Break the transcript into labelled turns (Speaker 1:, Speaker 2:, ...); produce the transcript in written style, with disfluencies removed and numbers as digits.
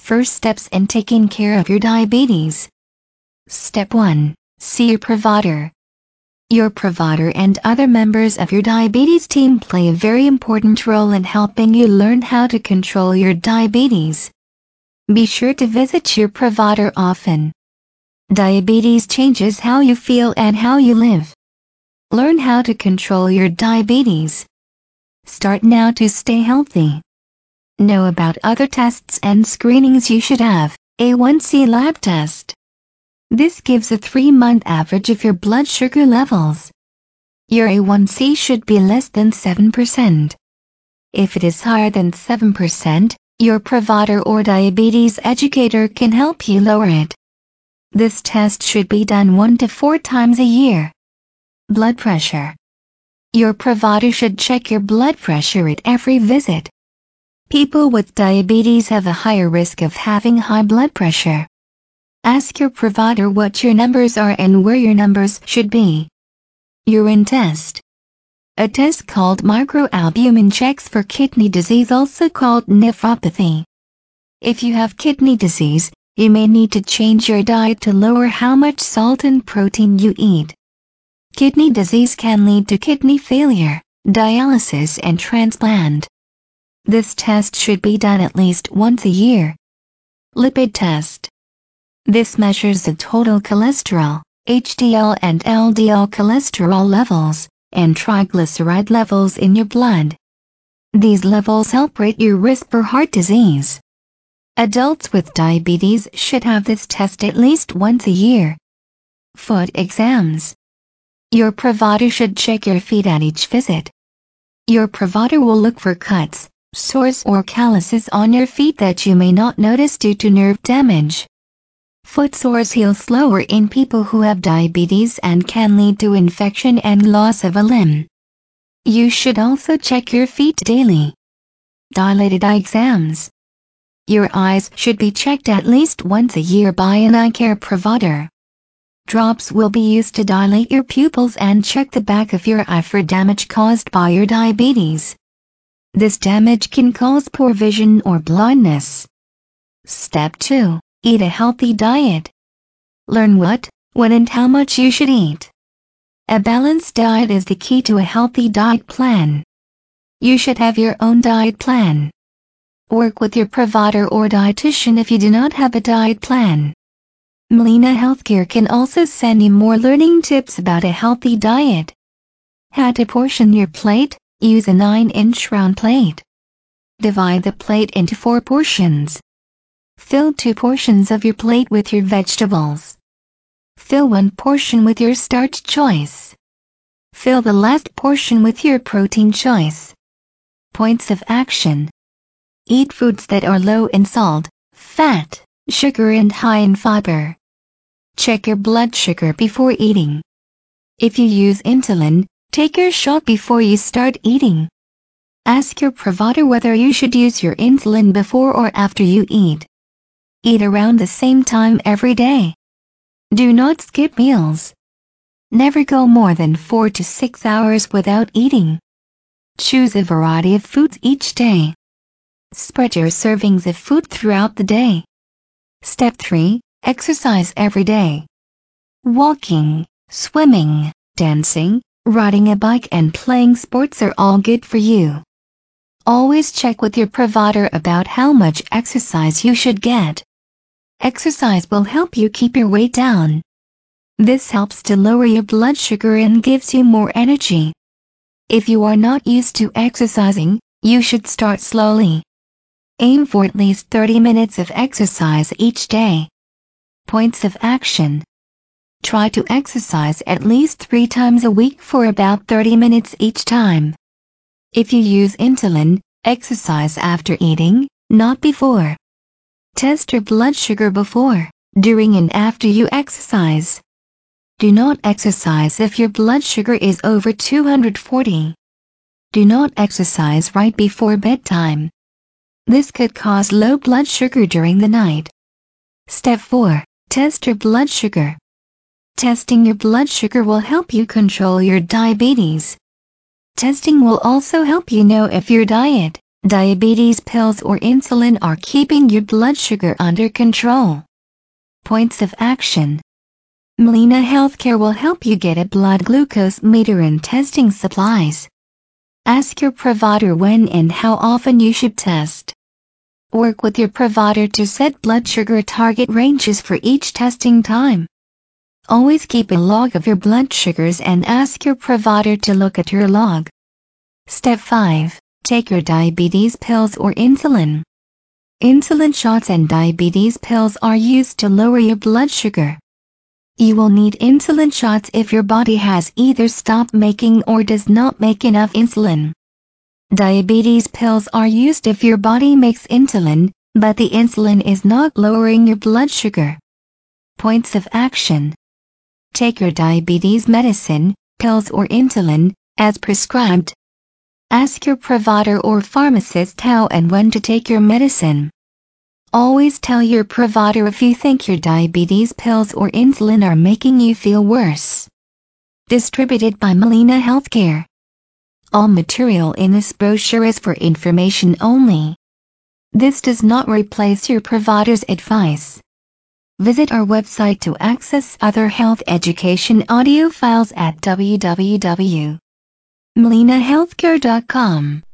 Speaker 1: First steps in taking care of your diabetes. Step 1. See your provider. Your provider and other members of your diabetes team play a very important role in helping you learn how to control your diabetes. Be sure to visit your provider often. Diabetes changes how you feel and how you live. Learn how to control your diabetes. Start now to stay healthy. Know about other tests and screenings you should have. A1C lab test. This gives a 3-month average of your blood sugar levels. Your A1C should be less than 7%. If it is higher than 7%, your provider or diabetes educator can help you lower it. This test should be done 1 to 4 times a year. Blood pressure. Your provider should check your blood pressure at every visit. People with diabetes have a higher risk of having high blood pressure. Ask your provider what your numbers are and where your numbers should be. Urine test. A test called microalbumin checks for kidney disease, also called nephropathy. If you have kidney disease, you may need to change your diet to lower how much salt and protein you eat. Kidney disease can lead to kidney failure, dialysis and transplant. This test should be done at least once a year. Lipid test. This measures the total cholesterol, HDL and LDL cholesterol levels, and triglyceride levels in your blood. These levels help rate your risk for heart disease. Adults with diabetes should have this test at least once a year. Foot exams. Your provider should check your feet at each visit. Your provider will look for cuts, sores or calluses on your feet that you may not notice due to nerve damage. Foot sores heal slower in people who have diabetes and can lead to infection and loss of a limb. You should also check your feet daily. Dilated eye exams. Your eyes should be checked at least once a year by an eye care provider. Drops will be used to dilate your pupils and check the back of your eye for damage caused by your diabetes. This damage can cause poor vision or blindness. Step 2. Eat a healthy diet. Learn what, when and how much you should eat. A balanced diet is the key to a healthy diet plan. You should have your own diet plan. Work with your provider or dietitian if you do not have a diet plan. Molina Healthcare can also send you more learning tips about a healthy diet. How to portion your plate. Use a 9-inch round plate. Divide the plate into 4 portions. Fill 2 portions of your plate with your vegetables. Fill 1 portion with your starch choice. Fill the last portion with your protein choice. Points of action. Eat foods that are low in salt, fat, sugar and high in fiber. Check your blood sugar before eating. If you use insulin, take your shot before you start eating. Ask your provider whether you should use your insulin before or after you eat. Eat around the same time every day. Do not skip meals. Never go more than 4 to 6 hours without eating. Choose a variety of foods each day. Spread your servings of food throughout the day. Step 3. Exercise every day. Walking, swimming, dancing, riding a bike and playing sports are all good for you. Always check with your provider about how much exercise you should get. Exercise will help you keep your weight down. This helps to lower your blood sugar and gives you more energy. If you are not used to exercising, you should start slowly. Aim for at least 30 minutes of exercise each day. Points of action. Try to exercise at least 3 times a week for about 30 minutes each time. If you use insulin, exercise after eating, not before. Test your blood sugar before, during and after you exercise. Do not exercise if your blood sugar is over 240. Do not exercise right before bedtime. This could cause low blood sugar during the night. Step 4. Test your blood sugar. Testing your blood sugar will help you control your diabetes. Testing will also help you know if your diet, Diabetes pills or insulin are keeping your blood sugar under control. Points of action. Molina Healthcare will help you get a blood glucose meter and testing supplies. Ask your provider when and how often you should test. Work with your provider to set blood sugar target ranges for each testing time. Always keep a log of your blood sugars and ask your provider to look at your log. Step 5. Take your diabetes pills or insulin. Insulin shots and diabetes pills are used to lower your blood sugar. You will need insulin shots if your body has either stopped making or does not make enough insulin. Diabetes pills are used if your body makes insulin, but the insulin is not lowering your blood sugar. Points of action. Take your diabetes medicine, pills or insulin, as prescribed. Ask your provider or pharmacist how and when to take your medicine. Always tell your provider if you think your diabetes pills or insulin are making you feel worse. Distributed by Molina Healthcare. All material in this brochure is for information only. This does not replace your provider's advice. Visit our website to access other health education audio files at www.molinahealthcare.com.